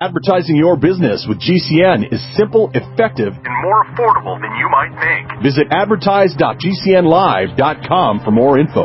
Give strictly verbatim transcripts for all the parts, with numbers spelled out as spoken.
Advertising your business with G C N is simple, effective, and more affordable than you might think. Visit advertise dot g c n live dot com for more info.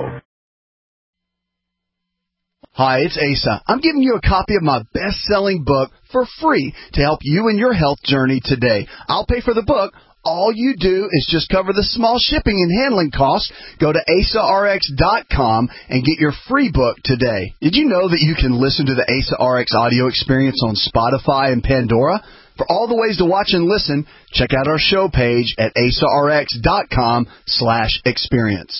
Hi, it's Asa. I'm giving you a copy of my best-selling book for free to help you in your health journey today. I'll pay for the book. All you do is just cover the small shipping and handling costs. Go to asa r x dot com and get your free book today. Did you know that you can listen to the Asa R X audio experience on Spotify and Pandora? For all the ways to watch and listen, check out our show page at asa r x dot com slash experience.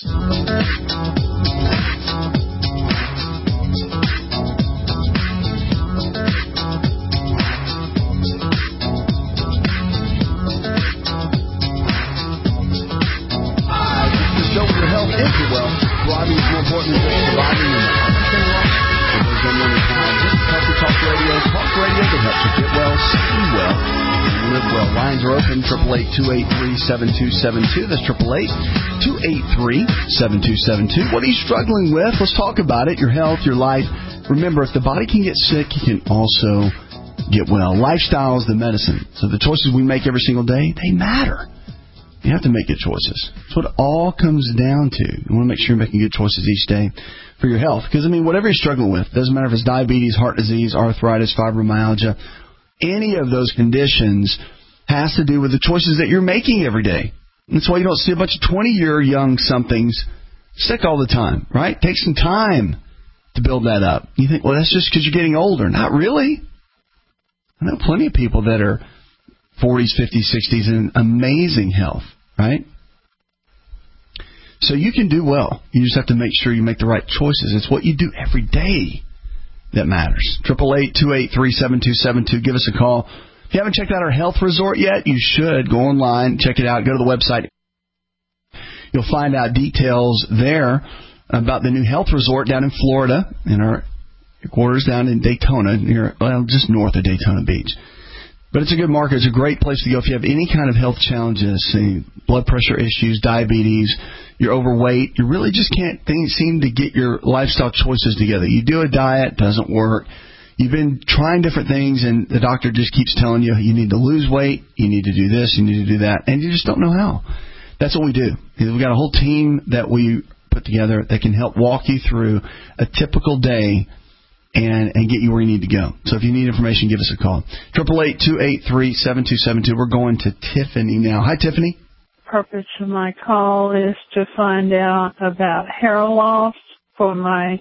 Thriving is more important than just surviving in the healthy life. For those that know how, this is Healthy Talk Radio, talk radio that helps you get well, see well, and live well. Lines are open, triple eight, two eight three, seven two seven two. That's triple eight, two eight three, seven two seven two. What are you struggling with? Let's talk about it, your health, your life. Remember, if the body can get sick, you can also get well. Lifestyle is the medicine. So the choices we make every single day, they matter. You have to make good choices. That's what it all comes down to. You want to make sure you're making good choices each day for your health. Because, I mean, whatever you're struggling with, doesn't matter if it's diabetes, heart disease, arthritis, fibromyalgia, any of those conditions has to do with the choices that you're making every day. That's why you don't see a bunch of twenty-year young somethings sick all the time, right? Take some time to build that up. You think, well, that's just because you're getting older. Not really. I know plenty of people that are forties, fifties, sixties in amazing health, right? So you can do well. You just have to make sure you make the right choices. It's what you do every day that matters. triple eight, two eight three, seven two seven two. Give us a call. If you haven't checked out our health resort yet, you should. Go online, check it out. Go to the website. You'll find out details there about the new health resort down in Florida, in our quarters down in Daytona, near, well, just north of Daytona Beach. But it's a good market. It's a great place to go if you have any kind of health challenges, say blood pressure issues, diabetes, you're overweight, you really just can't think, seem to get your lifestyle choices together. You do a diet, doesn't work. You've been trying different things, and the doctor just keeps telling you you need to lose weight, you need to do this, you need to do that, and you just don't know how. That's what we do. We've got a whole team that we put together that can help walk you through a typical day and and get you where you need to go. So if you need information, give us a call. triple eight, two eight three, seven two seven two. We're going to Tiffany now. Hi, Tiffany. The purpose of my call is to find out about hair loss for my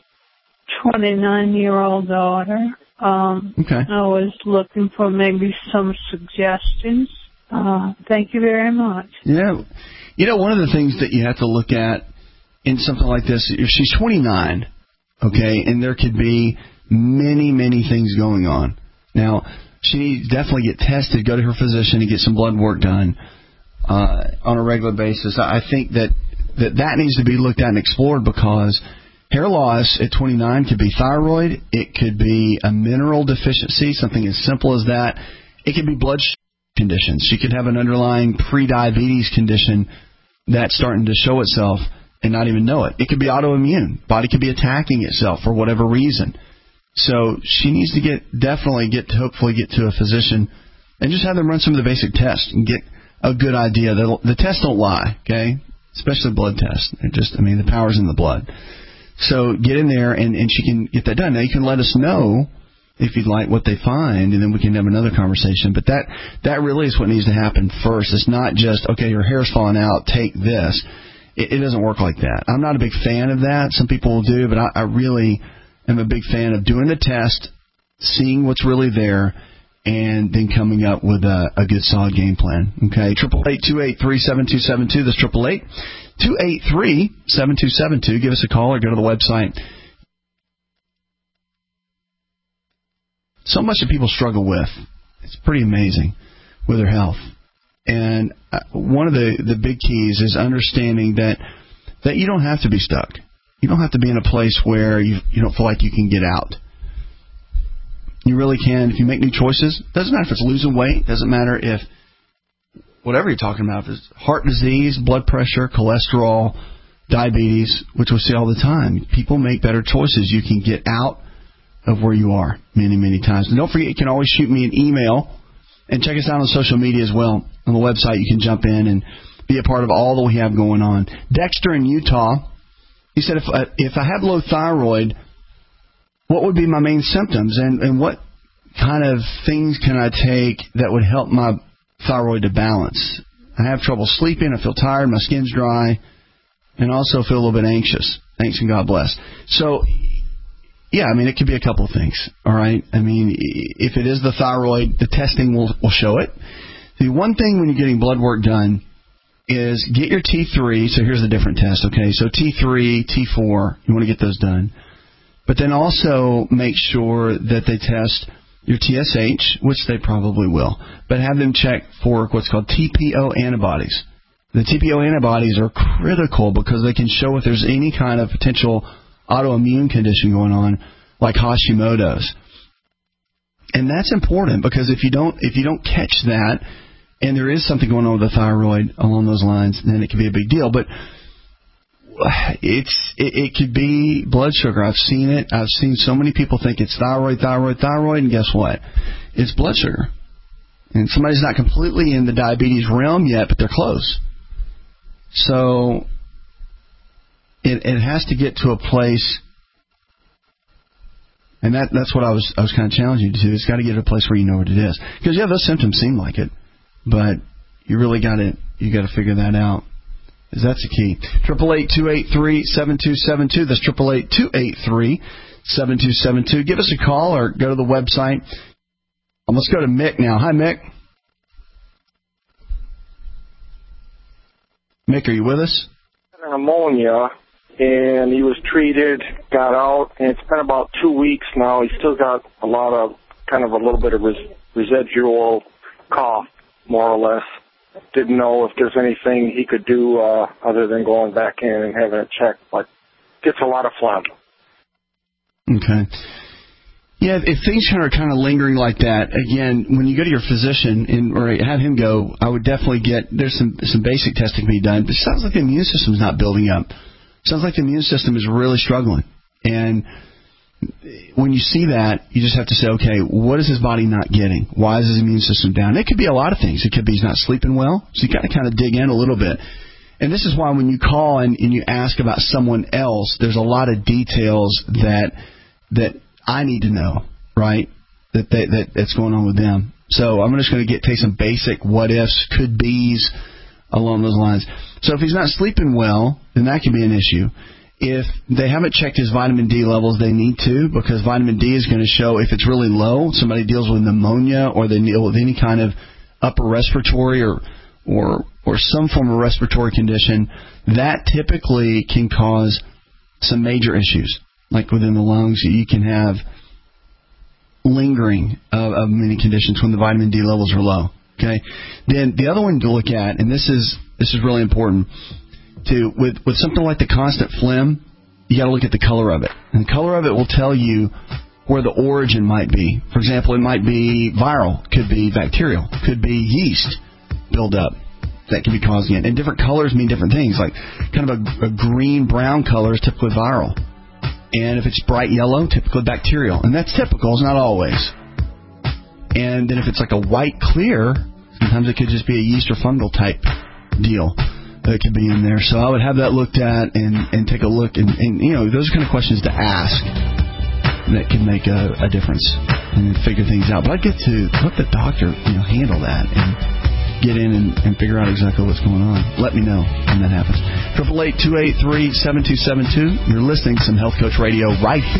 twenty-nine-year-old daughter. Um, okay. I was looking for maybe some suggestions. Uh, thank you very much. Yeah. You know, one of the things that you have to look at in something like this, if she's twenty-nine, okay, and there could be many, many things going on. Now, she needs to definitely get tested, go to her physician and get some blood work done uh, on a regular basis. I think that, that that needs to be looked at and explored because hair loss at twenty-nine could be thyroid. It could be a mineral deficiency, something as simple as that. It could be blood conditions. She could have an underlying pre-diabetes condition that's starting to show itself and not even know it. It could be autoimmune. Body could be attacking itself for whatever reason. So she needs to get definitely get to hopefully get to a physician and just have them run some of the basic tests and get a good idea. The, the tests don't lie, okay? Especially blood tests. They're just, I mean, the power's in the blood. So get in there and, and she can get that done. Now you can let us know if you'd like what they find, and then we can have another conversation. But that that really is what needs to happen first. It's not just, okay, your hair's falling out, take this. It, it doesn't work like that. I'm not a big fan of that. Some people will do, but I, I really am a big fan of doing the test, seeing what's really there, and then coming up with a, a good solid game plan. Okay, triple eight two eight three seven two seven two. That's triple eight two eight three seven two seven two. Give us a call or go to the website. So much that people struggle with. It's pretty amazing with their health. And one of the, the big keys is understanding that that you don't have to be stuck. You don't have to be in a place where you you don't feel like you can get out. You really can. If you make new choices, doesn't matter if it's losing weight, doesn't matter if whatever you're talking about, if it's heart disease, blood pressure, cholesterol, diabetes, which we see all the time. People make better choices. You can get out of where you are many, many times. And don't forget, you can always shoot me an email and check us out on social media as well. On the website, you can jump in and be a part of all that we have going on. Dexter in Utah, he said, if, uh, if I have low thyroid, what would be my main symptoms, and, and what kind of things can I take that would help my thyroid to balance? I have trouble sleeping, I feel tired, my skin's dry, and also feel a little bit anxious. Thanks and God bless. So, yeah, I mean, it could be a couple of things, all right? I mean, if it is the thyroid, the testing will, will show it. The one thing when you're getting blood work done is get your T three. So here's the different test, okay? So T three, T four, you want to get those done. But then also make sure that they test your T S H, which they probably will, but have them check for what's called T P O antibodies. The T P O antibodies are critical because they can show if there's any kind of potential autoimmune condition going on, like Hashimoto's. And that's important because if you don't if you don't catch that, and there is something going on with the thyroid along those lines, then it can be a big deal. But it's it, it could be blood sugar. I've seen it. I've seen so many people think it's thyroid, thyroid, thyroid, and guess what? It's blood sugar. And somebody's not completely in the diabetes realm yet, but they're close. So it, it has to get to a place, and that that's what I was I was kind of challenging you to. It's got to get to a place where you know what it is. Because yeah, those symptoms seem like it, but you really got to you got to figure that out. Because that's the key. Triple eight two eight three seven two seven two. That's triple eight two eight three seven two seven two. Give us a call or go to the website. Um, let's go to Mick now. Hi, Mick. Mick, are you with us? Pneumonia, and he was treated, got out, and it's been about two weeks now. He's still got a lot of, kind of a little bit of res- residual cough, more or less. Didn't know if there's anything he could do uh, other than going back in and having it checked, but gets a lot of phlegm. Okay. Yeah, if things are kind of lingering like that, again, when you go to your physician and or have him go, I would definitely get, there's some some basic testing to be done, but it sounds like the immune system's not building up. It sounds like the immune system is really struggling. And when you see that, you just have to say, okay, what is his body not getting? Why is his immune system down? It could be a lot of things. It could be he's not sleeping well, so you got to kind of dig in a little bit. And this is why when you call and, and you ask about someone else, there's a lot of details that that I need to know, right, that, they, that that's going on with them. So I'm just going to get take some basic what-ifs, could-bes along those lines. So if he's not sleeping well, then that could be an issue. If they haven't checked his vitamin D levels, they need to, because vitamin D is going to show if it's really low, somebody deals with pneumonia or they deal with any kind of upper respiratory or or or some form of respiratory condition, that typically can cause some major issues. Like within the lungs, you can have lingering of, of many conditions when the vitamin D levels are low. Okay. Then the other one to look at, and this is this is really important, to with with something like the constant phlegm, you got to look at the color of it, and the color of it will tell you where the origin might be. For example, it might be viral, could be bacterial, could be yeast buildup that can be causing it. And different colors mean different things. Like kind of a, a green brown color is typically viral. And if it's bright yellow, typically bacterial. And that's typical, it's not always. And then if it's like a white clear, sometimes it could just be a yeast or fungal type deal that could be in there. So I would have that looked at and, and take a look. And, and, you know, those are kind of questions to ask that can make a, a difference and figure things out. But I'd get to let the doctor, you know, handle that and get in and, and figure out exactly what's going on. Let me know when that happens. Triple eight two eight three seven two seven two. You're listening to some Health Coach Radio right here.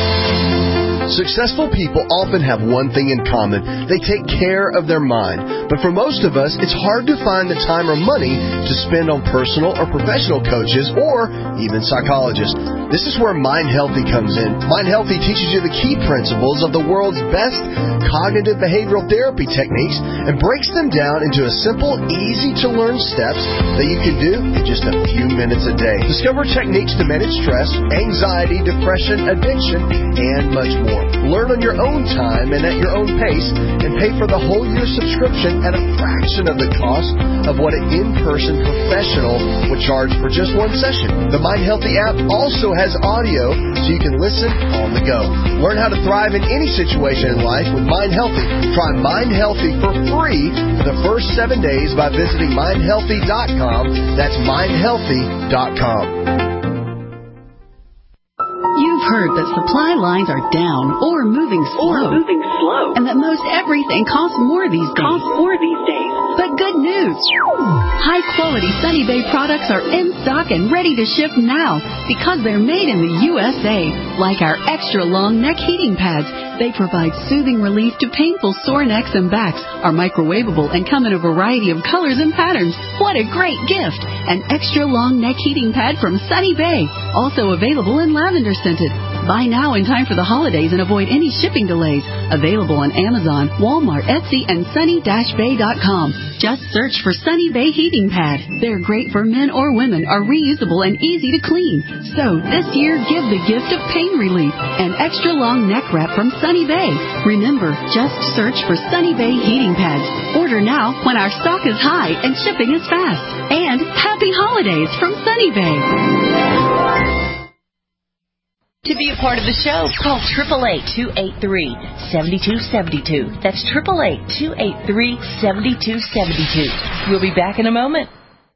Successful people often have one thing in common. They take care of their mind. But for most of us, it's hard to find the time or money to spend on personal or professional coaches or even psychologists. This is where Mind Healthy comes in. Mind Healthy teaches you the key principles of the world's best cognitive behavioral therapy techniques and breaks them down into a simple, easy-to-learn steps that you can do in just a few minutes a day. Discover techniques to manage stress, anxiety, depression, addiction, and much more. Learn on your own time and at your own pace, and pay for the whole year subscription at a fraction of the cost of what an in-person professional would charge for just one session. The Mind Healthy app also has audio so you can listen on the go. Learn how to thrive in any situation in life with Mind Healthy. Try Mind Healthy for free for the first seven days by visiting mind healthy dot com. That's mind healthy dot com. You've heard that supply lines are down or moving slow. Or moving slow. And that most everything costs more these days. Costs more these days. But good news. High-quality Sunny Bay products are in stock and ready to ship now because they're made in the U S A. Like our extra-long neck heating pads. They provide soothing relief to painful sore necks and backs, are microwavable, and come in a variety of colors and patterns. What a great gift! An extra-long neck heating pad from Sunny Bay. Also available in lavender scented. Buy now in time for the holidays and avoid any shipping delays. Available on Amazon, Walmart, Etsy, and sunny dash bay dot com. Just search for Sunny Bay Heating Pad. They're great for men or women, are reusable and easy to clean. So this year, give the gift of pain relief. An extra long neck wrap from Sunny Bay. Remember, just search for Sunny Bay Heating Pads. Order now when our stock is high and shipping is fast. And happy holidays from Sunny Bay. To be a part of the show, call eight eight eight, two eight three, seven two seven two. That's eight eight eight, two eight three, seven two seven two. We'll be back in a moment.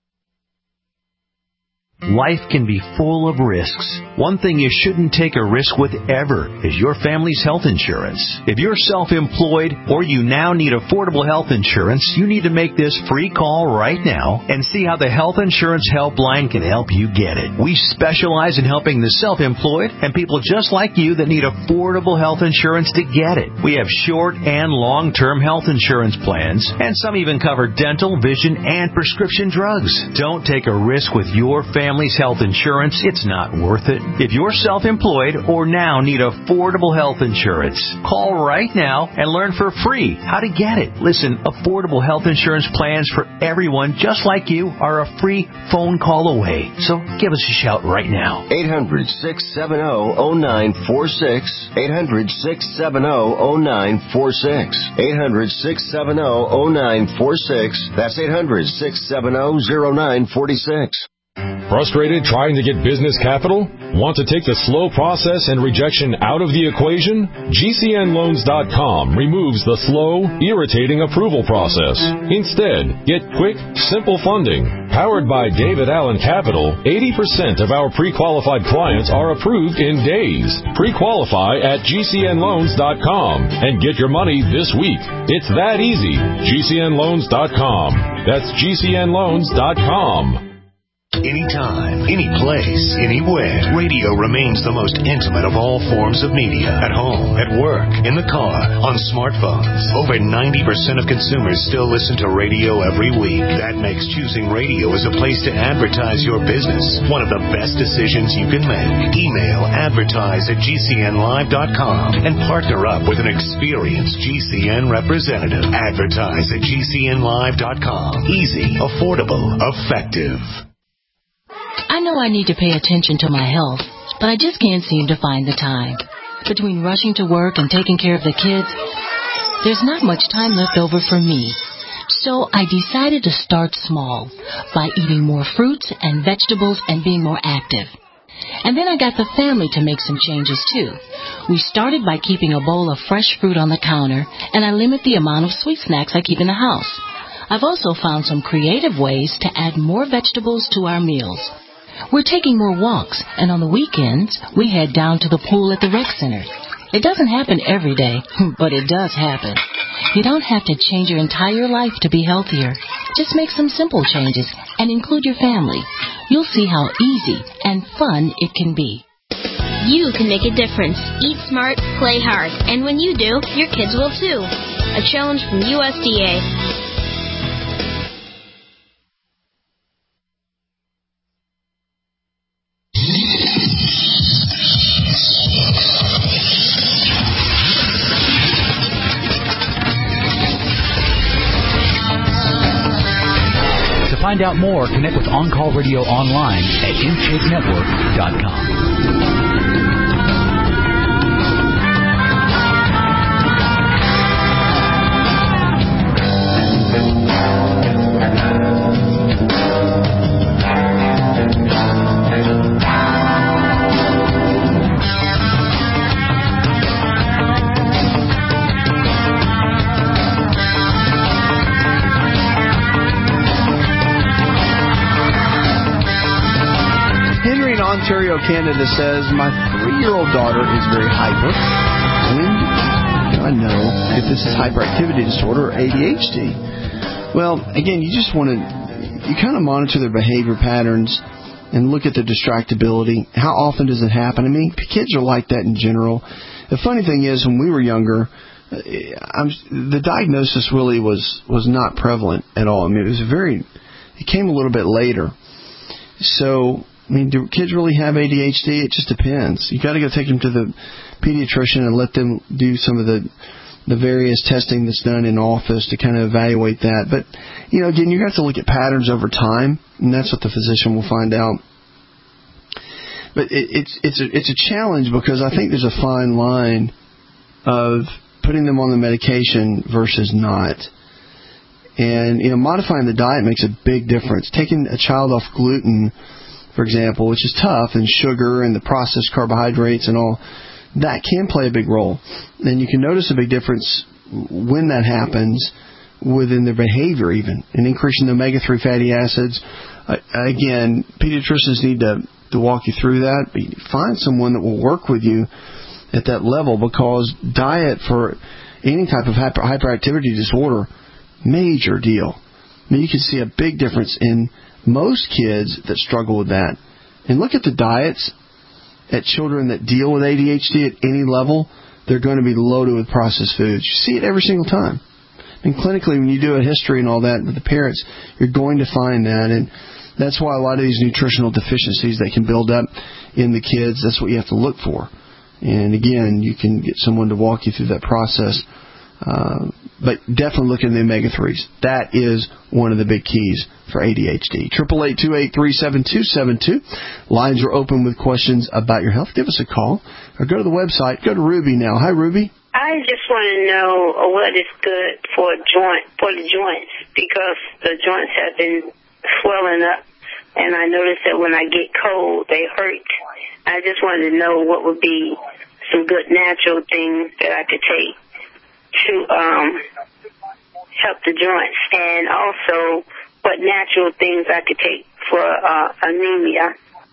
Life can be full of risks. One thing you shouldn't take a risk with ever is your family's health insurance. If you're self-employed or you now need affordable health insurance, you need to make this free call right now and see how the Health Insurance Helpline can help you get it. We specialize in helping the self-employed and people just like you that need affordable health insurance to get it. We have short and long-term health insurance plans, and some even cover dental, vision, and prescription drugs. Don't take a risk with your family. Family's health insurance, it's not worth it. If you're self-employed or now need affordable health insurance, call right now and learn for free how to get it. Listen, affordable health insurance plans for everyone just like you are a free phone call away. So give us a shout right now. eight hundred, six seven zero, zero nine four six. eight hundred, six seven zero, zero nine four six. eight hundred, six seven zero, zero nine four six. That's eight hundred, six seven zero, zero nine four six. Frustrated trying to get business capital? Want to take the slow process and rejection out of the equation? G C N loans dot com removes the slow, irritating approval process. Instead, get quick, simple funding. Powered by David Allen Capital, eighty percent of our pre-qualified clients are approved in days. Pre-qualify at G C N loans dot com and get your money this week. It's that easy. G C N loans dot com. That's G C N loans dot com. Anytime, any place, anywhere, radio remains the most intimate of all forms of media. At home, at work, in the car, on smartphones. Over ninety percent of consumers still listen to radio every week. That makes choosing radio as a place to advertise your business one of the best decisions you can make. Email advertise at G C N live dot com and partner up with an experienced G C N representative. Advertise at G C N live dot com. Easy, affordable, effective. I know I need to pay attention to my health, but I just can't seem to find the time. Between rushing to work and taking care of the kids, there's not much time left over for me. So I decided to start small by eating more fruits and vegetables and being more active. And then I got the family to make some changes too. We started by keeping a bowl of fresh fruit on the counter, and I limit the amount of sweet snacks I keep in the house. I've also found some creative ways to add more vegetables to our meals. We're taking more walks, and on the weekends, we head down to the pool at the rec center. It doesn't happen every day, but it does happen. You don't have to change your entire life to be healthier. Just make some simple changes and include your family. You'll see how easy and fun it can be. You can make a difference. Eat smart, play hard, and when you do, your kids will too. A challenge from U S D A. find out more, connect with On Call Radio online at intake network dot com. Ontario, Canada says, my three-year-old daughter is very hyper. When do I know if this is hyperactivity disorder or A D H D? Well, again, you just want to, you kind of monitor their behavior patterns and look at the distractibility. How often does it happen? I mean, kids are like that in general. The funny thing is, when we were younger, I'm, the diagnosis really was, was not prevalent at all. I mean, it was very, it came a little bit later. So, I mean, do kids really have A D H D? It just depends. You got to go take them to the pediatrician and let them do some of the the various testing that's done in office to kind of evaluate that. But, you know, again, you have to look at patterns over time, and that's what the physician will find out. But it, it's it's a, it's a challenge because I think there's a fine line of putting them on the medication versus not. And, you know, modifying the diet makes a big difference. Taking a child off gluten, for example, which is tough, and sugar and the processed carbohydrates and all, that can play a big role. And you can notice a big difference when that happens within their behavior even, and increasing the omega three fatty acids. Uh, again, pediatricians need to, to walk you through that. But find someone that will work with you at that level, because diet for any type of hyper, hyperactivity disorder, major deal. I mean, you can see a big difference in most kids that struggle with that. And look at the diets at children that deal with A D H D at any level. They're going to be loaded with processed foods. You see it every single time. And clinically, when you do a history and all that with the parents, you're going to find that. And that's why a lot of these nutritional deficiencies that can build up in the kids, that's what you have to look for. And again, you can get someone to walk you through that process. Uh, but definitely look at the omega threes. That is one of the big keys for A D H D. eight eight eight, two eight three, seven two seven two. Lines are open with questions about your health. Give us a call or go to the website. Go to Ruby now. Hi, Ruby. I just want to know what is good for joint for the joints, because the joints have been swelling up, and I notice that when I get cold, they hurt. I just wanted to know what would be some good natural things that I could take to um, help the joints, and also what natural things I could take for uh, anemia.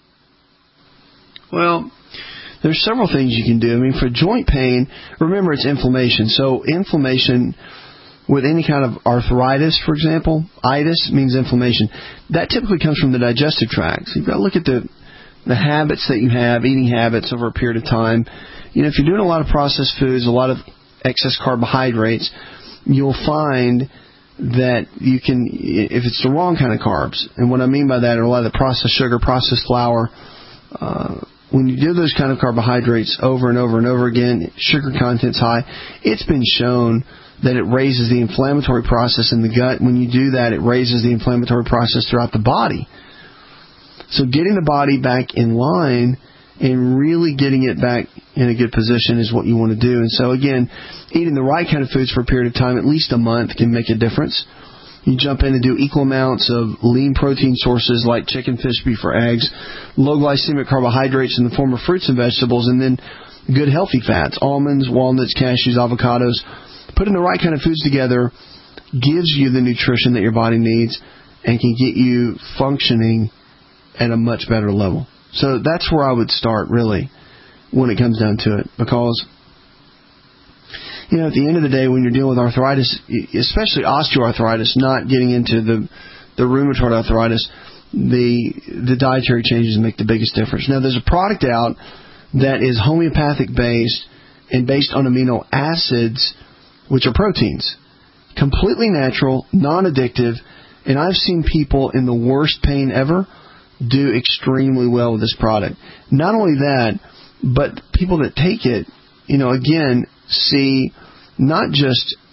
Well, there's several things you can do. I mean, for joint pain, remember it's inflammation. So inflammation with any kind of arthritis, for example, itis means inflammation. That typically comes from the digestive tract. So you've got to look at the the habits that you have, eating habits over a period of time. You know, if you're doing a lot of processed foods, a lot of excess carbohydrates, you'll find that you can, if it's the wrong kind of carbs, and what I mean by that are a lot of the processed sugar, processed flour, uh, when you do those kind of carbohydrates over and over and over again, sugar content's high, it's been shown that it raises the inflammatory process in the gut. When you do that, it raises the inflammatory process throughout the body. So getting the body back in line and really getting it back in a good position is what you want to do. And so, again, eating the right kind of foods for a period of time, at least a month, can make a difference. You jump in and do equal amounts of lean protein sources like chicken, fish, beef, or eggs, low glycemic carbohydrates in the form of fruits and vegetables, and then good healthy fats, almonds, walnuts, cashews, avocados. Putting the right kind of foods together gives you the nutrition that your body needs and can get you functioning at a much better level. So that's where I would start, really, when it comes down to it. Because, you know, at the end of the day, when you're dealing with arthritis, especially osteoarthritis, not getting into the the rheumatoid arthritis, the the dietary changes make the biggest difference. Now, there's a product out that is homeopathic-based and based on amino acids, which are proteins. Completely natural, non-addictive, and I've seen people in the worst pain ever do extremely well with this product. Not only that, but people that take it, you know, again, see not just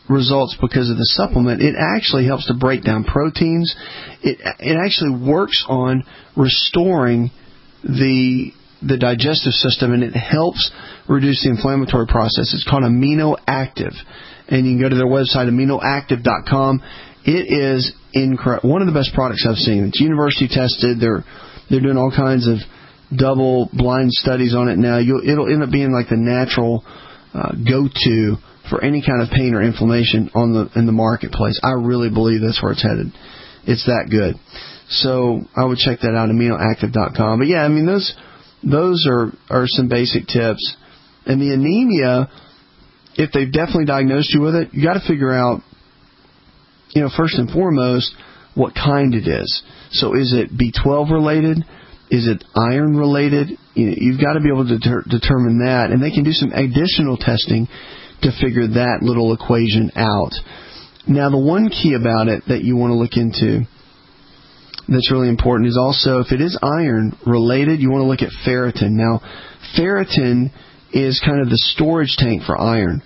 results because of the supplement. It actually helps to break down proteins. It it actually works on restoring the the digestive system, and it helps reduce the inflammatory process. It's called Amino Active, and you can go to their website, amino active dot com. It is incredible. One of the best products I've seen. It's university tested. They're they're doing all kinds of double blind studies on it now. You'll, it'll end up being like the natural uh, go-to for any kind of pain or inflammation on the in the marketplace. I really believe that's where it's headed. It's that good. So I would check that out, amino active dot com. But yeah, I mean those those are, are some basic tips. And the anemia, if they've definitely diagnosed you with it, you got to figure out, you know, first and foremost, what kind it is. So is it B twelve related? Is it iron related? You know, you've got to be able to deter- determine that. And they can do some additional testing to figure that little equation out. Now, the one key about it that you want to look into that's really important is also, if it is iron related, you want to look at ferritin. Now, ferritin is kind of the storage tank for iron.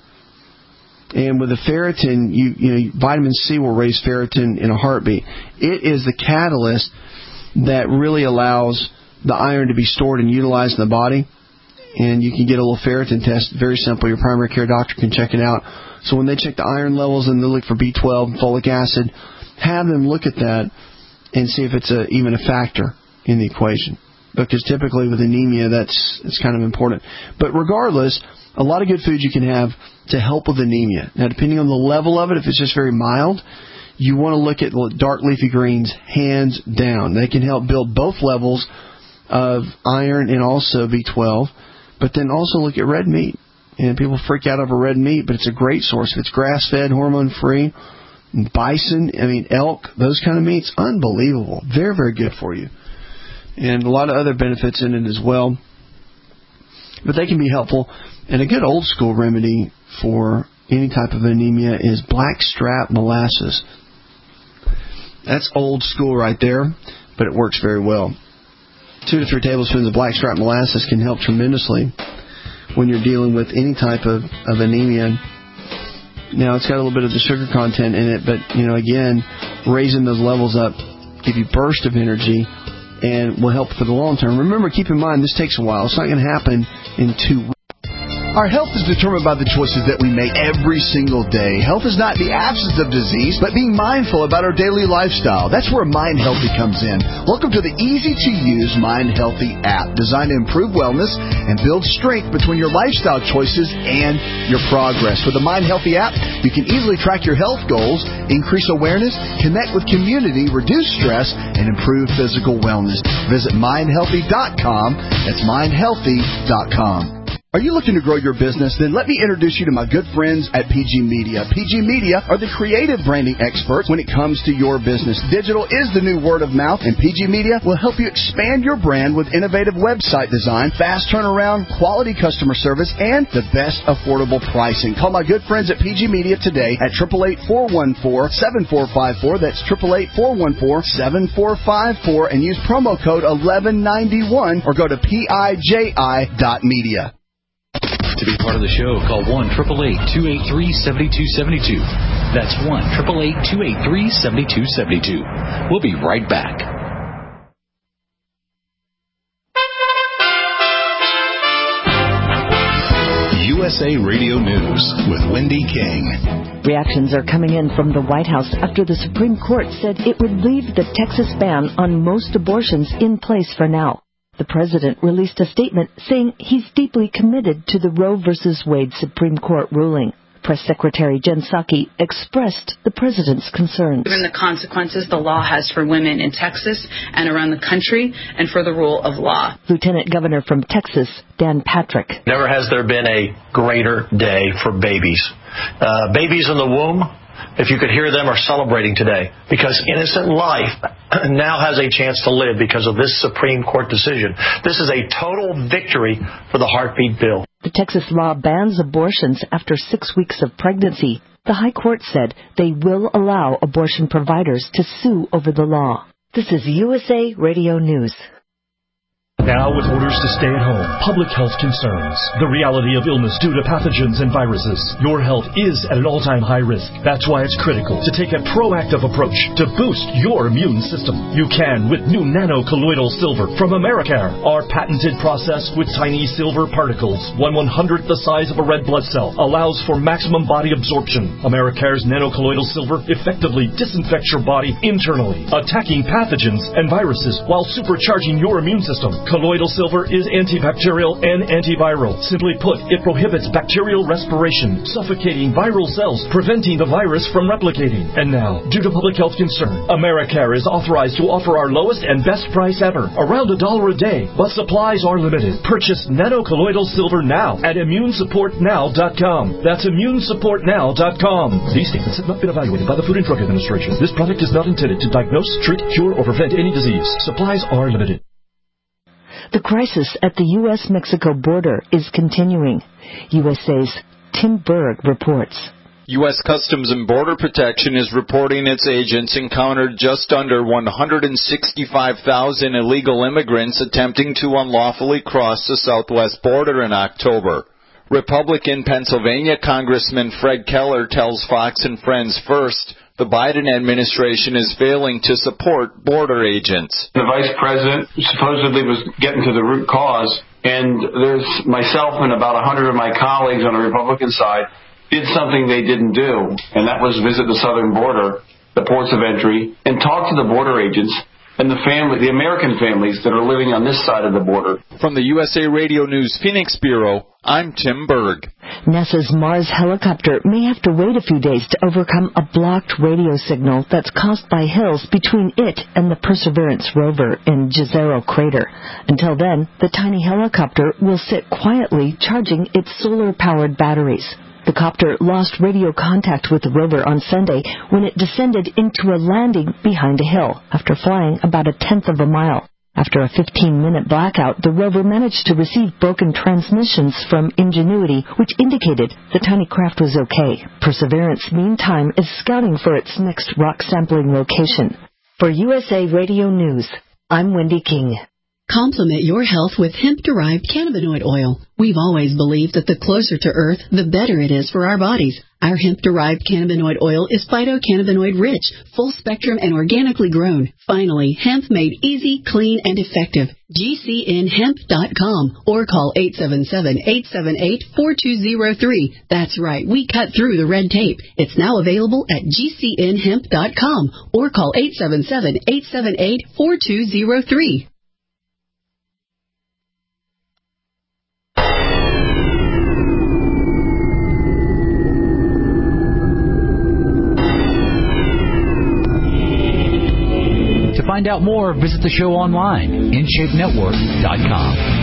And with the ferritin, you, you know, vitamin C will raise ferritin in a heartbeat. It is the catalyst that really allows the iron to be stored and utilized in the body. And you can get a little ferritin test, very simple. Your primary care doctor can check it out. So when they check the iron levels and they look for B twelve and folic acid, have them look at that and see if it's a, even a factor in the equation. Because typically with anemia, that's it's kind of important. But regardless, a lot of good foods you can have to help with anemia. Now, depending on the level of it, if it's just very mild, you want to look at dark leafy greens, hands down. They can help build both levels of iron and also B twelve. But then also look at red meat. And people freak out over red meat, but it's a great source. If it's grass-fed, hormone-free, bison, I mean, elk, those kind of meats, unbelievable. Very, very good for you. And a lot of other benefits in it as well. But they can be helpful. And a good old-school remedy for any type of anemia is blackstrap molasses. That's old school right there, but it works very well. Two to three tablespoons of blackstrap molasses can help tremendously when you're dealing with any type of, of anemia. Now, it's got a little bit of the sugar content in it, but, you know, again, raising those levels up give you burst of energy and will help for the long term. Remember, keep in mind, this takes a while. It's not going to happen in two weeks. Our health is determined by the choices that we make every single day. Health is not the absence of disease, but being mindful about our daily lifestyle. That's where Mind Healthy comes in. Welcome to the easy-to-use Mind Healthy app, designed to improve wellness and build strength between your lifestyle choices and your progress. With the Mind Healthy app, you can easily track your health goals, increase awareness, connect with community, reduce stress, and improve physical wellness. Visit mind healthy dot com. That's mind healthy dot com. Are you looking to grow your business? Then let me introduce you to my good friends at P G Media. P G Media are the creative branding experts when it comes to your business. Digital is the new word of mouth, and P G Media will help you expand your brand with innovative website design, fast turnaround, quality customer service, and the best affordable pricing. Call my good friends at P G Media today at eight eight eight, four one four, seven four five four. That's eight eight eight, four one four, seven four five four, and use promo code eleven ninety-one or go to P I J I dot media. To be part of the show, call one eight eight eight, two eight three, seven two seven two. That's one eight eight eight, two eight three, seven two seven two. We'll be right back. U S A Radio News with Wendy King. Reactions are coming in from the White House after the Supreme Court said it would leave the Texas ban on most abortions in place for now. The president released a statement saying he's deeply committed to the Roe v. Wade Supreme Court ruling. Press Secretary Jen Psaki expressed the president's concerns. Given the consequences the law has for women in Texas and around the country and for the rule of law. Lieutenant Governor from Texas, Dan Patrick. Never has there been a greater day for babies. Uh, babies in the womb, if you could hear them, are celebrating today because innocent life now has a chance to live because of this Supreme Court decision. This is a total victory for the heartbeat bill. The Texas law bans abortions after six weeks of pregnancy. The High Court said they will allow abortion providers to sue over the law. This is U S A Radio News. Now, with orders to stay at home, public health concerns, the reality of illness due to pathogens and viruses, your health is at an all-time high risk. That's why it's critical to take a proactive approach to boost your immune system. You can with new nano-colloidal silver from Americare. Our patented process with tiny silver particles, one one-hundredth the size of a red blood cell, allows for maximum body absorption. Americare's nano-colloidal silver effectively disinfects your body internally, attacking pathogens and viruses while supercharging your immune system. Colloidal silver is antibacterial and antiviral. Simply put, it prohibits bacterial respiration, suffocating viral cells, preventing the virus from replicating. And now, due to public health concern, Americare is authorized to offer our lowest and best price ever, around a dollar a day, but supplies are limited. Purchase nano-colloidal silver now at immune support now dot com. That's immune support now dot com. These statements have not been evaluated by the Food and Drug Administration. This product is not intended to diagnose, treat, cure, or prevent any disease. Supplies are limited. The crisis at the U S Mexico border is continuing. U S A's Tim Berg reports. U S Customs and Border Protection is reporting its agents encountered just under one hundred sixty-five thousand illegal immigrants attempting to unlawfully cross the southwest border in October. Republican Pennsylvania Congressman Fred Keller tells Fox and Friends First the Biden administration is failing to support border agents. The vice president supposedly was getting to the root cause, and there's myself and about one hundred of my colleagues on the Republican side did something they didn't do, and that was visit the southern border, the ports of entry, and talk to the border agents and the family, the American families that are living on this side of the border. From the U S A Radio News Phoenix Bureau, I'm Tim Berg. NASA's Mars helicopter may have to wait a few days to overcome a blocked radio signal that's caused by hills between it and the Perseverance rover in Jezero Crater. Until then, the tiny helicopter will sit quietly charging its solar-powered batteries. The copter lost radio contact with the rover on Sunday when it descended into a landing behind a hill after flying about a tenth of a mile. After a fifteen-minute blackout, the rover managed to receive broken transmissions from Ingenuity, which indicated the tiny craft was okay. Perseverance, meantime, is scouting for its next rock sampling location. For U S A Radio News, I'm Wendy King. Complement your health with hemp-derived cannabinoid oil. We've always believed that the closer to Earth, the better it is for our bodies. Our hemp-derived cannabinoid oil is phytocannabinoid-rich, full-spectrum, and organically grown. Finally, hemp made easy, clean, and effective. G C N hemp dot com or call eight seven seven, eight seven eight, four two zero three. That's right, we cut through the red tape. It's now available at G C N hemp dot com or call eight seven seven, eight seven eight, four two zero three. To find out more, visit the show online, in shape network dot com.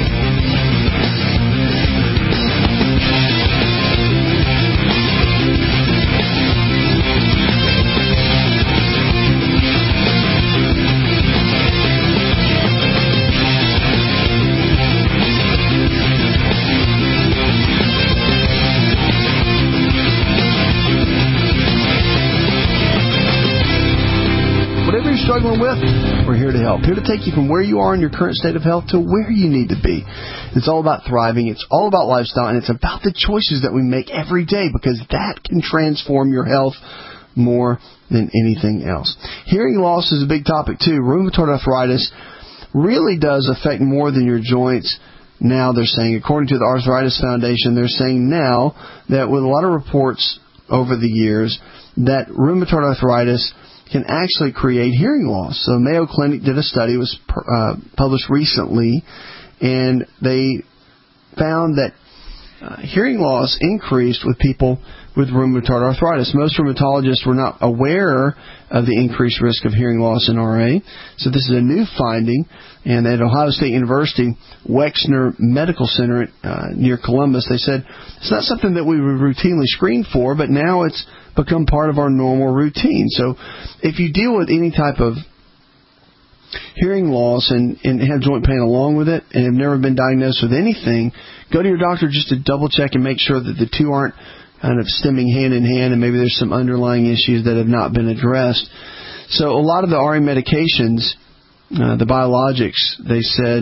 Struggling with, we're here to help. Here to take you from where you are in your current state of health to where you need to be. It's all about thriving. It's all about lifestyle, and it's about the choices that we make every day, because that can transform your health more than anything else. Hearing loss is a big topic, too. Rheumatoid arthritis really does affect more than your joints. Now they're saying, according to the Arthritis Foundation, they're saying now that with a lot of reports over the years that rheumatoid arthritis can actually create hearing loss. So Mayo Clinic did a study, it was uh, published recently, and they found that uh, hearing loss increased with people with rheumatoid arthritis. Most rheumatologists were not aware of the increased risk of hearing loss in R A. So this is a new finding, and at Ohio State University, Wexner Medical Center uh, near Columbus, they said it's not something that we would routinely screen for, but now it's become part of our normal routine. So if you deal with any type of hearing loss and, and have joint pain along with it and have never been diagnosed with anything, go to your doctor just to double check and make sure that the two aren't kind of stemming hand in hand, and maybe there's some underlying issues that have not been addressed. So a lot of the R A medications, uh, the biologics, they said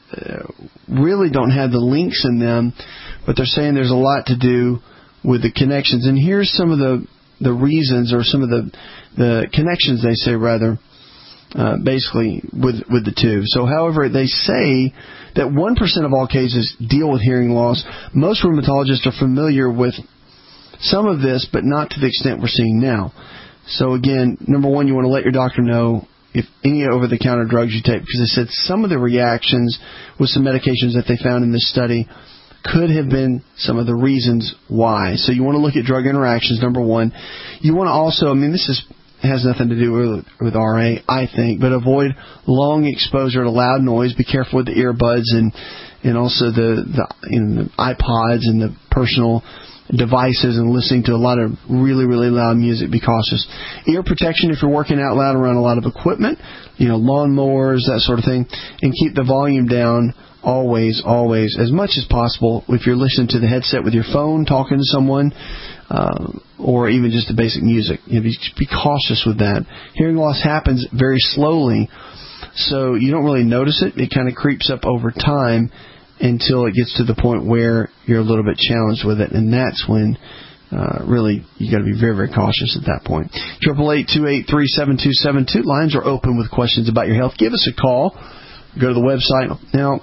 uh, really don't have the links in them, but they're saying there's a lot to do with the connections. And here's some of the, the reasons, or some of the, the connections, they say, rather, uh, basically, with, with the two. So, however, they say that one percent of all cases deal with hearing loss. Most rheumatologists are familiar with some of this, but not to the extent we're seeing now. So, again, number one, you want to let your doctor know if any over-the-counter drugs you take, because they said some of the reactions with some medications that they found in this study could have been some of the reasons why. So you want to look at drug interactions, number one. You want to also, I mean, this is has nothing to do with, with R A, I think, but avoid long exposure to loud noise. Be careful with the earbuds and and also the, the, you know, the iPods and the personal devices and listening to a lot of really, really loud music. Be cautious. Ear protection if you're working out loud around a lot of equipment, you know, lawnmowers, that sort of thing, and keep the volume down always, always, as much as possible. If you're listening to the headset with your phone, talking to someone, uh, or even just the basic music, you know, be, be cautious with that. Hearing loss happens very slowly, so you don't really notice it. It kind of creeps up over time until it gets to the point where you're a little bit challenged with it, and that's when uh, really you got to be very, very cautious at that point. Triple eight two eight three seven two seven two. Lines are open with questions about your health. Give us a call. Go to the website now.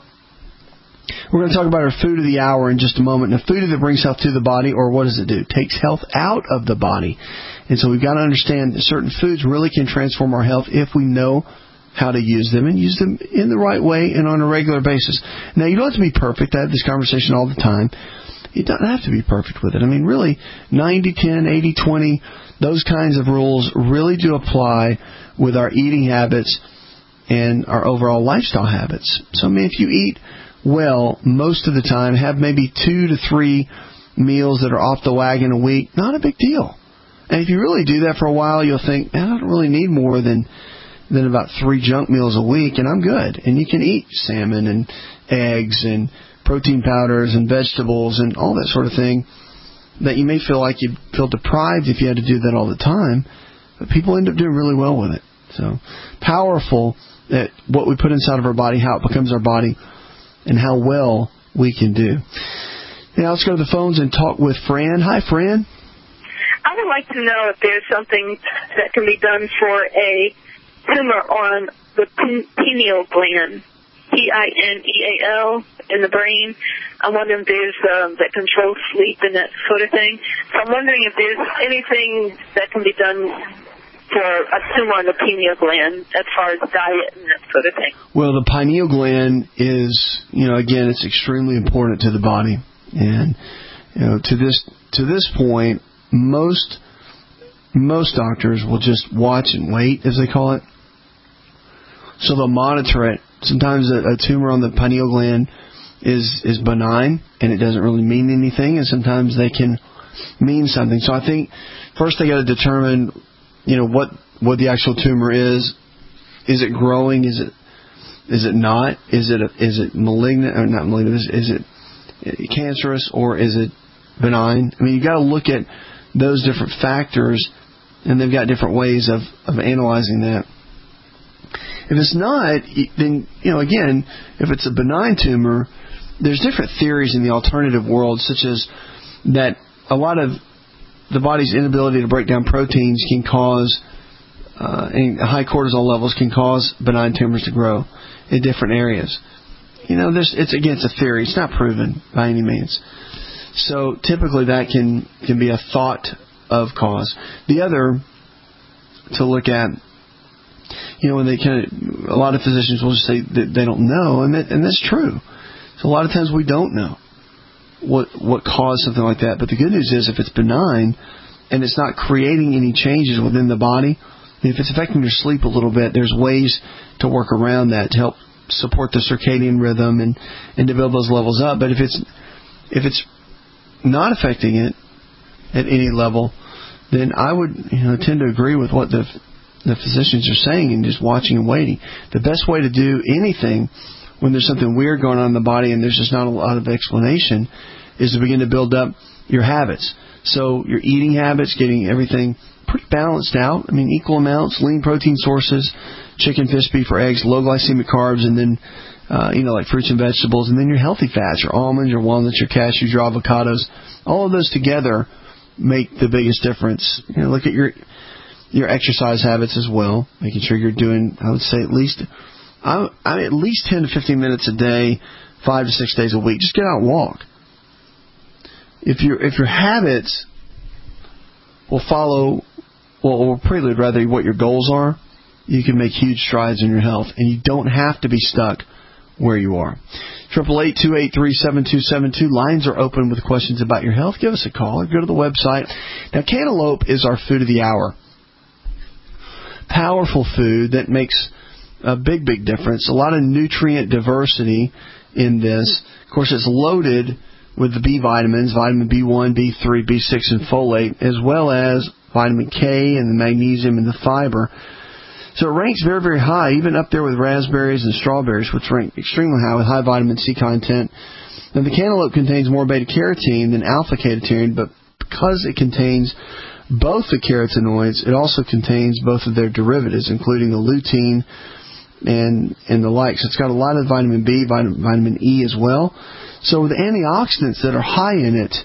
We're going to talk about our food of the hour in just a moment. Now, food either brings health to the body, or what does it do? It takes health out of the body. And so we've got to understand that certain foods really can transform our health if we know how to use them, and use them in the right way and on a regular basis. Now, you don't have to be perfect. I have this conversation all the time. You don't have to be perfect with it. I mean, really, ninety ten, eighty twenty, those kinds of rules really do apply with our eating habits and our overall lifestyle habits. So, I mean, if you eat well most of the time, have maybe two to three meals that are off the wagon a week, not a big deal. And if you really do that for a while, you'll think, man, I don't really need more than than about three junk meals a week, and I'm good. And you can eat salmon and eggs and protein powders and vegetables and all that sort of thing that you may feel like you feel deprived if you had to do that all the time, but people end up doing really well with it. So powerful that what we put inside of our body, how it becomes our body, and how well we can do. Now let's go to the phones and talk with Fran. Hi, Fran. I would like to know if there's something that can be done for a tumor on the pineal gland, P I N E A L, in the brain. I'm wondering if there's um, that controls sleep and that sort of thing. So I'm wondering if there's anything that can be done for a tumor on the pineal gland as far as diet and that sort of thing. Well, the pineal gland is, you know, again, it's extremely important to the body. And, you know, to this to this point, most most doctors will just watch and wait, as they call it. So they'll monitor it. Sometimes a, a tumor on the pineal gland is, is benign, and it doesn't really mean anything, and sometimes they can mean something. So I think first they got to determine, you know, what what the actual tumor is. Is it growing? Is it is it not? Is it a, is it malignant or not malignant? Is, is it cancerous or is it benign? I mean, you got to look at those different factors, and they've got different ways of, of analyzing that. If it's not, then, you know, again, if it's a benign tumor, there's different theories in the alternative world, such as that a lot of the body's inability to break down proteins can cause, uh, and high cortisol levels can cause benign tumors to grow in different areas. You know, there's, it's again, it's a theory. It's not proven by any means. So typically that can, can be a thought of cause. The other to look at, you know, when they kind of, a lot of physicians will just say that they don't know, and that, and that's true. So a lot of times we don't know what what caused something like that. But the good news is if it's benign and it's not creating any changes within the body, if it's affecting your sleep a little bit, there's ways to work around that to help support the circadian rhythm and, and to build those levels up. But if it's if it's not affecting it at any level, then I would, you know, tend to agree with what the the physicians are saying and just watching and waiting. The best way to do anything when there's something weird going on in the body and there's just not a lot of explanation is to begin to build up your habits. So your eating habits, getting everything pretty balanced out. I mean, equal amounts, lean protein sources, chicken, fish, beef, or eggs, low glycemic carbs, and then uh, you know, like fruits and vegetables, and then your healthy fats, your almonds, your walnuts, your cashews, your avocados. All of those together make the biggest difference. You know, look at your your exercise habits as well, making sure you're doing, I would say, at least I, I at least ten to fifteen minutes a day, five to six days a week. Just get out and walk. If your if your habits will follow, well, or prelude rather, what your goals are, you can make huge strides in your health, and you don't have to be stuck where you are. Triple eight two eight three seven two seven two. Lines are open with questions about your health. Give us a call or go to the website. Now, cantaloupe is our food of the hour. Powerful food that makes a big, big difference. A lot of nutrient diversity in this. Of course, it's loaded with the B vitamins, vitamin B one, B three, B six, and folate, as well as vitamin K and the magnesium and the fiber. So it ranks very, very high, even up there with raspberries and strawberries, which rank extremely high with high vitamin C content. Now, the cantaloupe contains more beta-carotene than alpha-ketone, but because it contains both the carotenoids, it also contains both of their derivatives, including the lutein and and the like. So it's got a lot of vitamin B, vitamin, vitamin E as well. So with antioxidants that are high in it,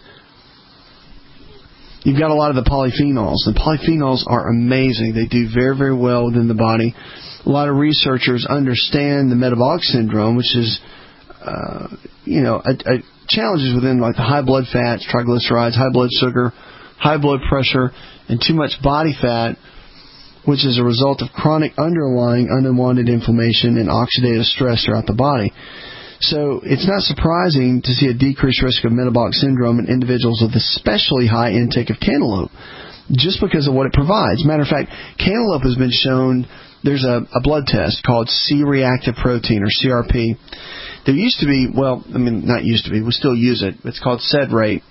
you've got a lot of the polyphenols. The polyphenols are amazing. They do very, very well within the body. A lot of researchers understand the metabolic syndrome, which is, uh, you know, a, a challenges within like the high blood fats, triglycerides, high blood sugar, high blood pressure, and too much body fat, which is a result of chronic underlying unwanted inflammation and oxidative stress throughout the body. So it's not surprising to see a decreased risk of metabolic syndrome in individuals with especially high intake of cantaloupe, just because of what it provides. Matter of fact, cantaloupe has been shown, there's a, a blood test called C-reactive protein, or C R P. There used to be, well, I mean, not used to be, we still use it. It's called S E D rate,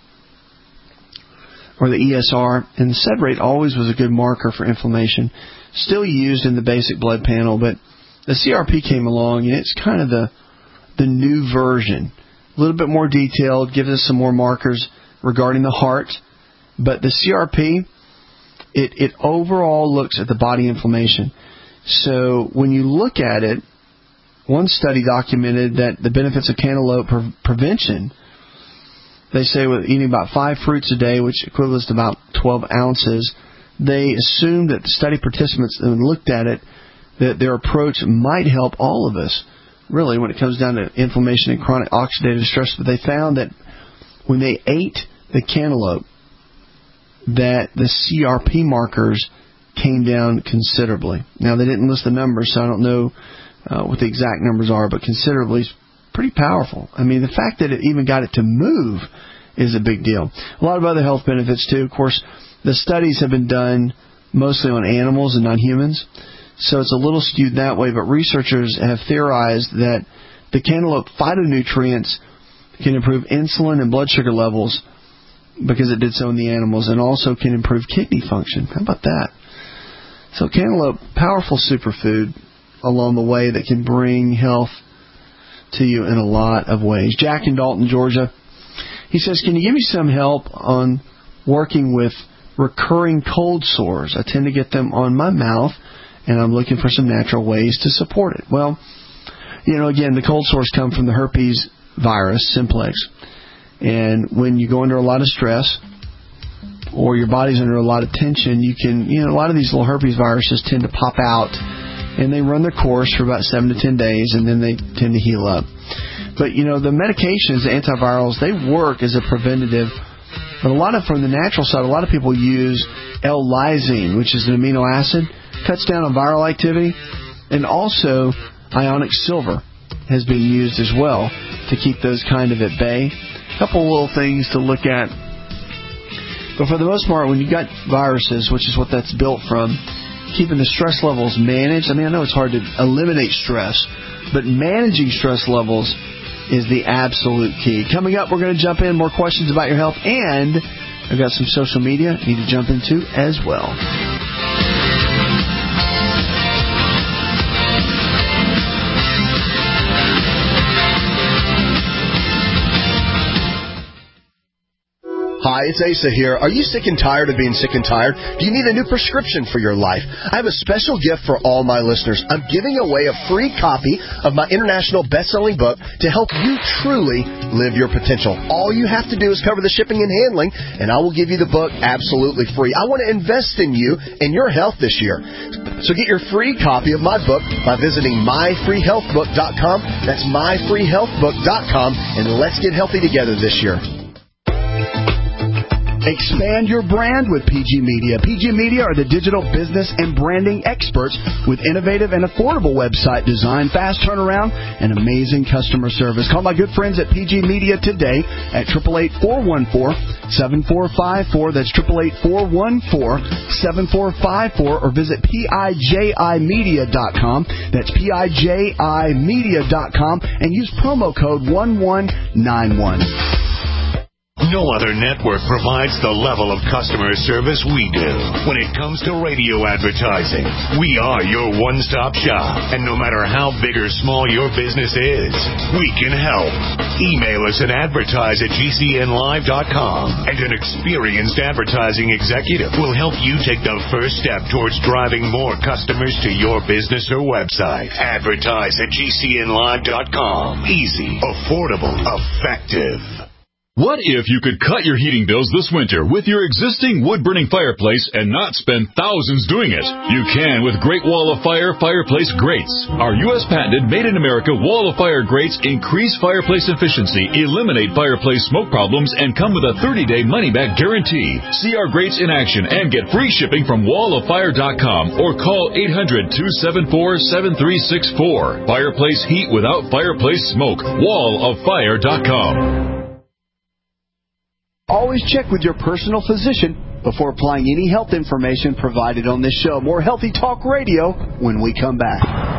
or the E S R, and the S E D rate always was a good marker for inflammation. Still used in the basic blood panel, but the C R P came along, and it's kind of the the new version. A little bit more detailed, gives us some more markers regarding the heart. But the C R P, it, it overall looks at the body inflammation. So when you look at it, one study documented that the benefits of cantaloupe pre- prevention, they say with eating about five fruits a day, which equates to about twelve ounces, they assumed that the study participants, when looked at it, that their approach might help all of us, really, when it comes down to inflammation and chronic oxidative stress. But they found that when they ate the cantaloupe, that the C R P markers came down considerably. Now, they didn't list the numbers, so I don't know uh, what the exact numbers are, but considerably is pretty powerful. I mean, the fact that it even got it to move is a big deal. A lot of other health benefits, too. Of course, the studies have been done mostly on animals and not humans, so it's a little skewed that way, but researchers have theorized that the cantaloupe phytonutrients can improve insulin and blood sugar levels because it did so in the animals, and also can improve kidney function. How about that? So cantaloupe, powerful superfood along the way that can bring health to you in a lot of ways. Jack in Dalton, Georgia, he says, can you give me some help on working with recurring cold sores? I tend to get them on my mouth, and I'm looking for some natural ways to support it. Well, you know, again, the cold sores come from the herpes virus, simplex. And when you go under a lot of stress, or your body's under a lot of tension, you can, you know, a lot of these little herpes viruses tend to pop out, and they run their course for about seven to ten days, and then they tend to heal up. But, you know, the medications, the antivirals, they work as a preventative. But a lot of, from the natural side, a lot of people use L-lysine, which is an amino acid, cuts down on viral activity, and also ionic silver has been used as well to keep those kind of at bay. A couple little things to look at. But for the most part, when you've got viruses, which is what that's built from, keeping the stress levels managed. I mean, I know it's hard to eliminate stress, but managing stress levels is the absolute key. Coming up, we're going to jump in more questions about your health, and I've got some social media I need to jump into as well. Hi, it's Asa here. Are you sick and tired of being sick and tired? Do you need a new prescription for your life? I have a special gift for all my listeners. I'm giving away a free copy of my international best-selling book to help you truly live your potential. All you have to do is cover the shipping and handling, and I will give you the book absolutely free. I want to invest in you and your health this year. So get your free copy of my book by visiting my free health book dot com. That's my free health book dot com, and let's get healthy together this year. Expand your brand with P G Media. P G Media are the digital business and branding experts with innovative and affordable website design, fast turnaround, and amazing customer service. Call my good friends at P G Media today at eight eight eight, four one four, seven four five four. That's eight eight eight, four one four, seven four five four. Or visit P I J I media dot com. That's P I J I media dot com and use promo code one one nine one. No other network provides the level of customer service we do. When it comes to radio advertising, we are your one-stop shop. And no matter how big or small your business is, we can help. Email us at advertise at G C N live dot com, and an experienced advertising executive will help you take the first step towards driving more customers to your business or website. Advertise at G C N live dot com. Easy, affordable, effective. What if you could cut your heating bills this winter with your existing wood-burning fireplace and not spend thousands doing it? You can with Great Wall of Fire Fireplace Grates. Our U S patented made-in-America Wall of Fire grates increase fireplace efficiency, eliminate fireplace smoke problems, and come with a thirty-day money-back guarantee. See our grates in action and get free shipping from wall of fire dot com or call eight hundred, two seven four, seven three six four. Fireplace heat without fireplace smoke. wall of fire dot com. Always check with your personal physician before applying any health information provided on this show. More Healthy Talk Radio when we come back.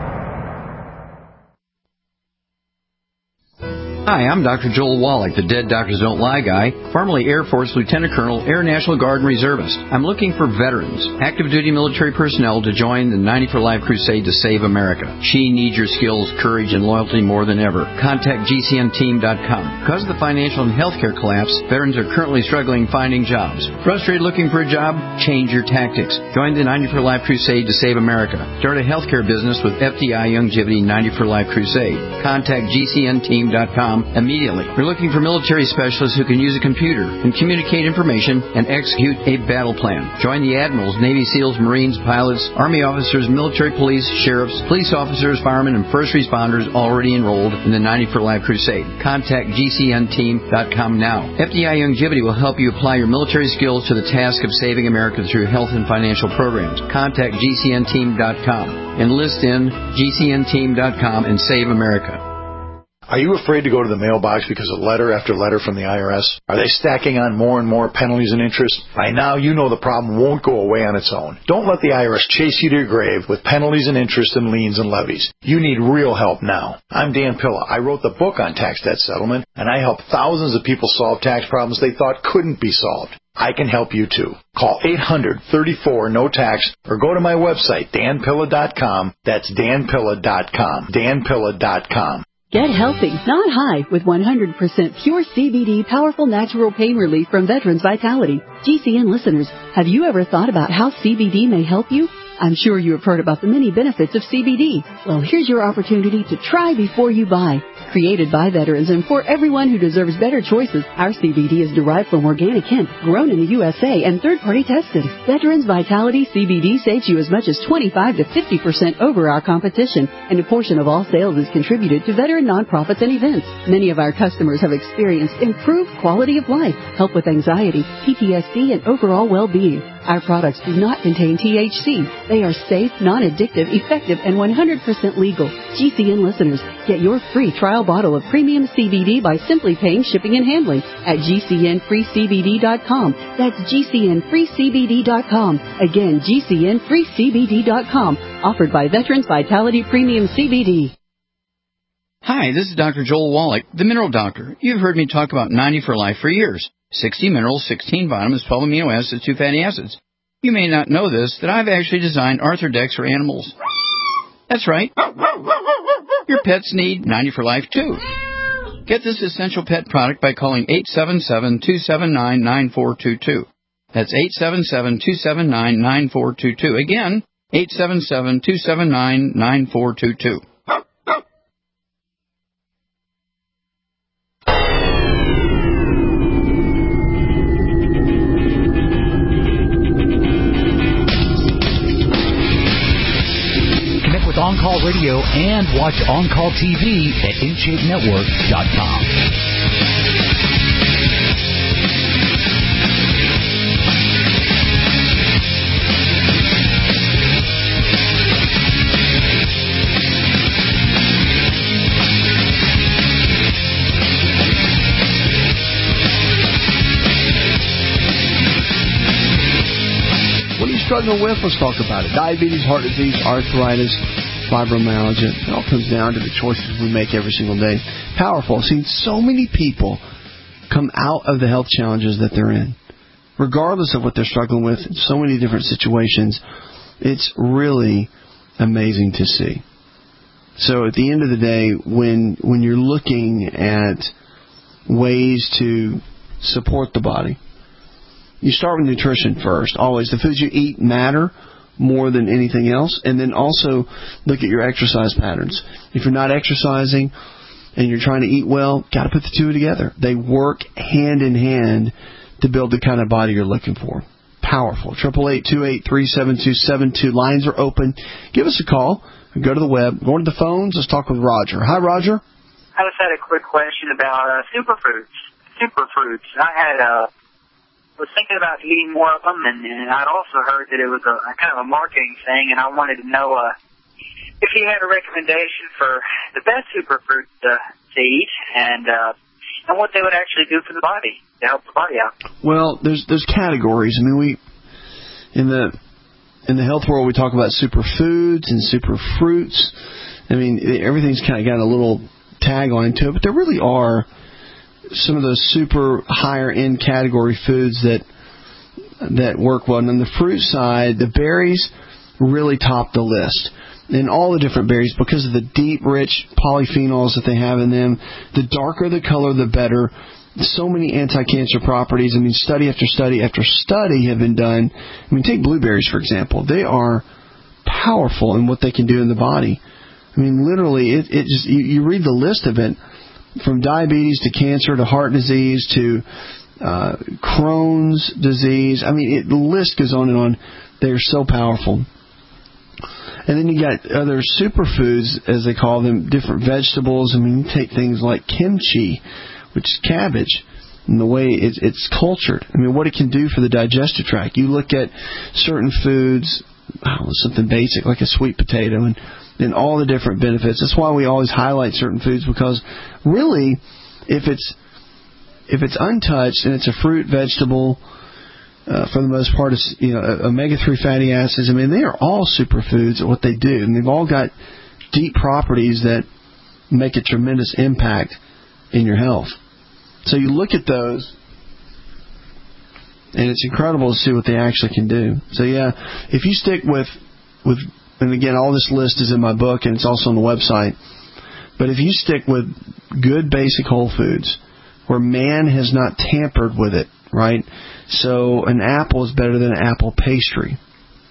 Hi, I'm Doctor Joel Wallach, the Dead Doctors Don't Lie guy, formerly Air Force Lieutenant Colonel, Air National Guard and Reservist. I'm looking for veterans, active duty military personnel to join the ninety for Life crusade to save America. She needs your skills, courage, and loyalty more than ever. Contact G C N team dot com. Because of the financial and healthcare collapse, veterans are currently struggling finding jobs. Frustrated looking for a job? Change your tactics. Join the ninety for Life crusade to save America. Start a healthcare business with F D I Youngevity ninety for Life crusade. Contact G C N team dot com immediately. We're looking for military specialists who can use a computer and communicate information and execute a battle plan. Join the admirals, Navy SEALs, Marines, pilots, Army officers, military police, sheriffs, police officers, firemen, and first responders already enrolled in the ninety for Life crusade. Contact G C N team dot com now. F D I Youngevity will help you apply your military skills to the task of saving America through health and financial programs. Contact G C N team dot com. Enlist in G C N team dot com and save America. Are you afraid to go to the mailbox because of letter after letter from the I R S? Are they stacking on more and more penalties and interest? By now, you know the problem won't go away on its own. Don't let the I R S chase you to your grave with penalties and interest and liens and levies. You need real help now. I'm Dan Pilla. I wrote the book on tax debt settlement, and I help thousands of people solve tax problems they thought couldn't be solved. I can help you too. Call eight hundred, thirty-four, no tax or go to my website, dan pilla dot com. That's dan pilla dot com. dan pilla dot com. Get healthy, not high, with one hundred percent pure C B D powerful natural pain relief from Veterans Vitality. G C N listeners, have you ever thought about how C B D may help you? I'm sure you have heard about the many benefits of C B D. Well, here's your opportunity to try before you buy. Created by veterans and for everyone who deserves better choices, our C B D is derived from organic hemp, grown in the U S A and third-party tested. Veterans Vitality C B D saves you as much as twenty-five to fifty percent over our competition, and a portion of all sales is contributed to veteran nonprofits and events. Many of our customers have experienced improved quality of life, help with anxiety, P T S D, and overall well-being. Our products do not contain T H C. They are safe, non-addictive, effective, and one hundred percent legal. G C N listeners, get your free trial bottle of premium C B D by simply paying shipping and handling at G C N free C B D dot com. That's G C N free C B D dot com. Again, G C N free C B D dot com. Offered by Veterans Vitality Premium C B D. Hi, this is Doctor Joel Wallach, the Mineral Doctor. You've heard me talk about ninety for Life for years. sixty minerals, sixteen vitamins, twelve amino acids, two fatty acids. You may not know this, that I've actually designed Arthrodex for animals. That's right. Your pets need ninety for Life, too. Get this essential pet product by calling eight seven seven, two seven nine, nine four two two. That's eight seven seven, two seven nine, nine four two two. Again, eight seven seven, two seven nine, nine four two two. On Call Radio and watch On Call T V at in shape network dot com. What are you struggling with? Let's talk about it. Diabetes, heart disease, arthritis, fibromyalgia. It all comes down to the choices we make every single day. Powerful. I've seen so many people come out of the health challenges that they're in, regardless of what they're struggling with, in so many different situations. It's really amazing to see. So at the end of the day, when when you're looking at ways to support the body, you start with nutrition first. Always. The foods you eat matter more than anything else. And then also look at your exercise patterns. If you're not exercising and you're trying to eat well, got to put the two together. They work hand in hand to build the kind of body you're looking for. Powerful. eight eight eight, two eight three, seven two seven two. Lines are open. Give us a call. Go to the web. Go to the phones. Let's talk with Roger. Hi, Roger. I just had a quick question about uh, superfoods. Superfoods. I had uh, was thinking about eating more of them, and, and I'd also heard that it was a, a kind of a marketing thing, and I wanted to know uh, if you had a recommendation for the best superfoods to, to eat, and uh, and what they would actually do for the body to help the body out. Well, there's there's categories. I mean, we in the in the health world we talk about superfoods and superfruits. I mean, everything's kind of got a little tagline to it, but there really are some of those super higher end category foods that that work well. And on the fruit side, the berries really top the list. And all the different berries, because of the deep, rich polyphenols that they have in them, the darker the color, the better. So many anti-cancer properties. I mean, study after study after study have been done. I mean, take blueberries, for example. They are powerful in what they can do in the body. I mean, literally, it, it just you, you read the list of it, from diabetes to cancer to heart disease to uh, Crohn's disease. I mean, it, the list goes on and on. They're so powerful. And then you got other superfoods, as they call them, different vegetables. I mean, you take things like kimchi, which is cabbage, and the way it's, it's cultured. I mean, what it can do for the digestive tract. You look at certain foods, oh, something basic like a sweet potato, and and all the different benefits. That's why we always highlight certain foods, because really, if it's if it's untouched and it's a fruit, vegetable, uh, for the most part, it's, you know, omega three fatty acids. I mean, they are all superfoods at what they do, and they've all got deep properties that make a tremendous impact in your health. So you look at those, and it's incredible to see what they actually can do. So yeah, if you stick with with and again, all this list is in my book, and it's also on the website. But if you stick with good basic whole foods, where man has not tampered with it, right? So an apple is better than an apple pastry.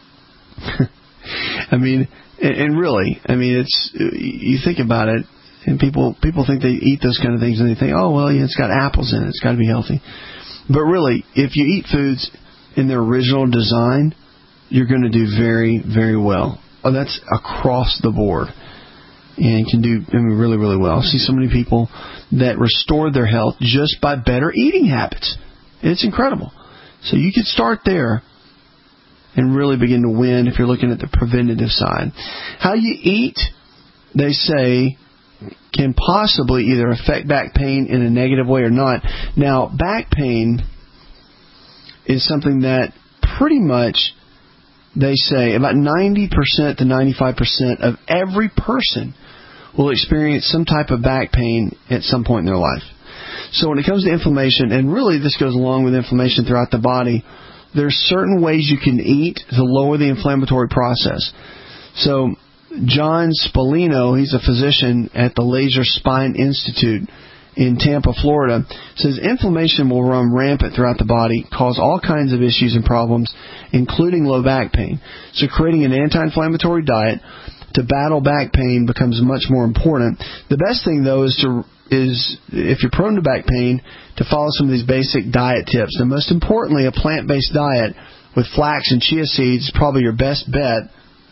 I mean, and, and really, I mean, it's you think about it, and people people think they eat those kind of things, and they think, oh, well, yeah, it's got apples in it, it's got to be healthy. But really, if you eat foods in their original design, you're going to do very, very well. Oh, that's across the board, and can do I mean, really, really well. I see so many people that restored their health just by better eating habits. It's incredible. So you could start there and really begin to win if you're looking at the preventative side. How you eat, they say, can possibly either affect back pain in a negative way or not. Now, back pain is something that pretty much, they say, about ninety percent to ninety-five percent of every person will experience some type of back pain at some point in their life. So when it comes to inflammation, and really this goes along with inflammation throughout the body, there's certain ways you can eat to lower the inflammatory process. So John Spallino, he's a physician at the Laser Spine Institute, in Tampa, Florida, says inflammation will run rampant throughout the body, cause all kinds of issues and problems, including low back pain. So creating an anti-inflammatory diet to battle back pain becomes much more important. The best thing, though, is to is if you're prone to back pain, to follow some of these basic diet tips. And most importantly, a plant-based diet with flax and chia seeds is probably your best bet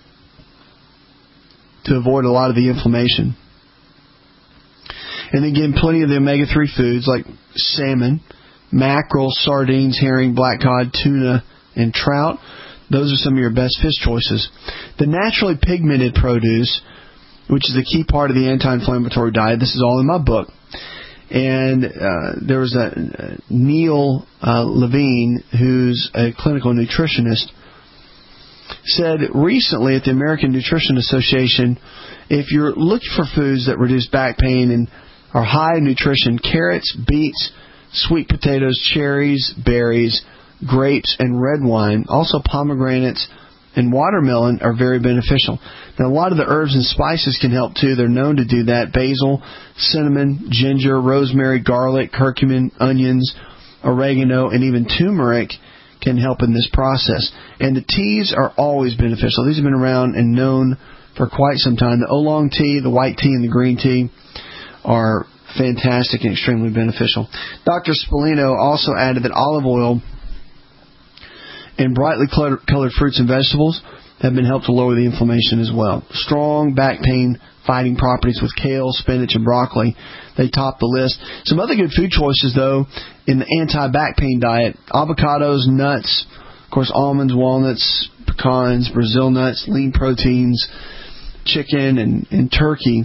to avoid a lot of the inflammation. And again, plenty of the omega three foods like salmon, mackerel, sardines, herring, black cod, tuna, and trout. Those are some of your best fish choices. The naturally pigmented produce, which is a key part of the anti-inflammatory diet. This is all in my book. And uh, there was a uh, Neil uh, Levine, who's a clinical nutritionist, said recently at the American Nutrition Association, if you're looking for foods that reduce back pain and are high in nutrition, carrots, beets, sweet potatoes, cherries, berries, grapes, and red wine, also pomegranates and watermelon are very beneficial. Now, a lot of the herbs and spices can help too. They're known to do that. Basil, cinnamon, ginger, rosemary, garlic, curcumin, onions, oregano, and even turmeric can help in this process. And the teas are always beneficial. These have been around and known for quite some time. The oolong tea, the white tea, and the green tea are fantastic and extremely beneficial. Doctor Spallino also added that olive oil and brightly colored fruits and vegetables have been helped to lower the inflammation as well. Strong back pain fighting properties with kale, spinach, and broccoli. They top the list. Some other good food choices, though, in the anti-back pain diet: avocados, nuts, of course, almonds, walnuts, pecans, Brazil nuts, lean proteins, chicken, and, and turkey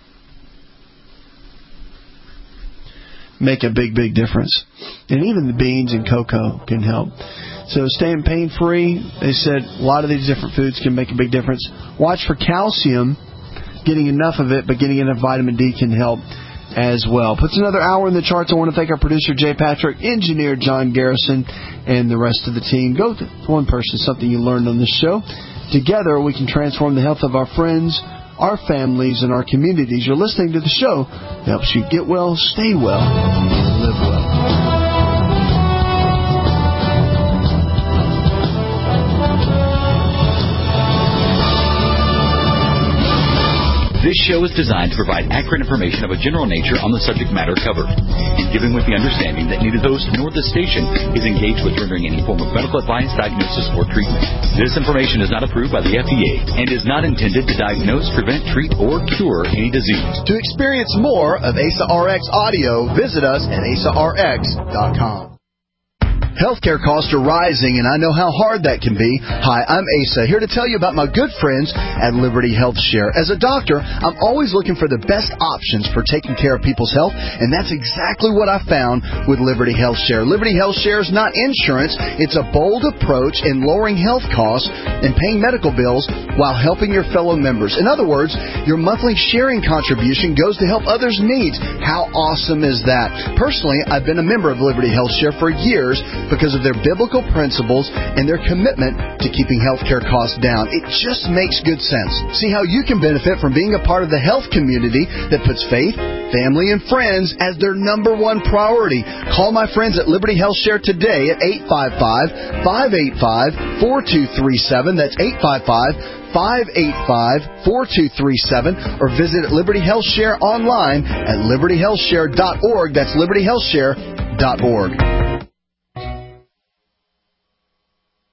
make a big, big difference. And even the beans and cocoa can help. So staying pain-free, they said a lot of these different foods can make a big difference. Watch for calcium, getting enough of it, but getting enough vitamin D can help as well. Puts another hour in the charts. I want to thank our producer, Jay Patrick, engineer John Garrison, and the rest of the team. Go to one person, something you learned on this show. Together, we can transform the health of our friends, our families, and our communities. You're listening to the show that helps you get well, stay well, and live well. This show is designed to provide accurate information of a general nature on the subject matter covered, and given with the understanding that neither the host nor the station is engaged with rendering any form of medical advice, diagnosis, or treatment. This information is not approved by the F D A and is not intended to diagnose, prevent, treat, or cure any disease. To experience more of A S A R X audio, visit us at A S A R X dot com. Healthcare costs are rising, and I know how hard that can be. Hi, I'm Asa, here to tell you about my good friends at Liberty Health Share. As a doctor, I'm always looking for the best options for taking care of people's health, and that's exactly what I found with Liberty Health Share. Liberty Health Share is not insurance. It's a bold approach in lowering health costs and paying medical bills while helping your fellow members. In other words, your monthly sharing contribution goes to help others' needs. How awesome is that? Personally, I've been a member of Liberty Health Share for years because of their biblical principles and their commitment to keeping healthcare costs down. It just makes good sense. See how you can benefit from being a part of the health community that puts faith, family, and friends as their number one priority. Call my friends at Liberty Health Share today at eight five five, five eight five, four two three seven. That's eight five five, five eight five, four two three seven, or visit Liberty Health Share online at liberty health share dot org. That's liberty health share dot org.